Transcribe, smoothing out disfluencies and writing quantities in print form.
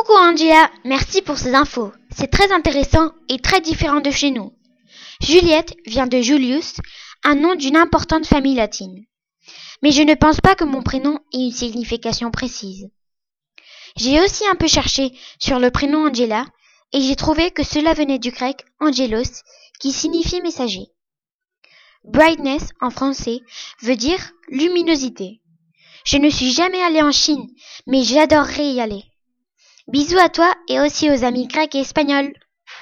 Coucou Angela, merci pour ces infos. C'est très intéressant et très différent de chez nous. Juliette vient de Julius, un nom d'une importante famille latine. Mais je ne pense pas que mon prénom ait une signification précise. J'ai aussi un peu cherché sur le prénom Angela et j'ai trouvé que cela venait du grec angelos qui signifie messager. Brightness en français veut dire luminosité. Je ne suis jamais allée en Chine, mais j'adorerais y aller. Bisous à toi et aussi aux amis grecs et espagnols.